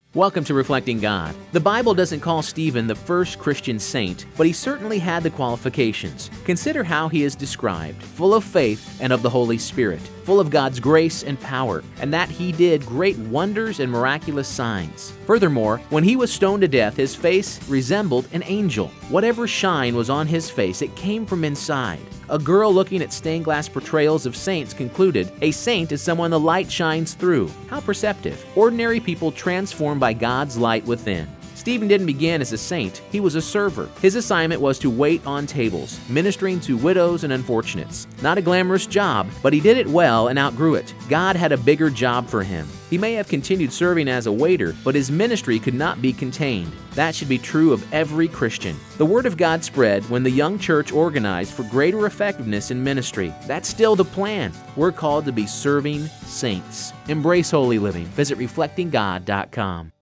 Welcome to Reflecting God. The Bible doesn't call Stephen the first Christian saint, but he certainly had the qualifications. Consider how he is described: full of faith and of the Holy Spirit, full of God's grace and power, and that he did great wonders and miraculous signs. Furthermore, when he was stoned to death, his face resembled an angel. Whatever shine was on his face, it came from inside. A girl looking at stained glass portrayals of saints concluded, "A saint is someone the light shines through." How perceptive. Ordinary people transformed by God's light within. Stephen didn't begin as a saint, he was a server. His assignment was to wait on tables, ministering to widows and unfortunates. Not a glamorous job, but he did it well and outgrew it. God had a bigger job for him. He may have continued serving as a waiter, but his ministry could not be contained. That should be true of every Christian. The Word of God spread when the young church organized for greater effectiveness in ministry. That's still the plan. We're called to be serving saints. Embrace holy living. Visit reflectinggod.com.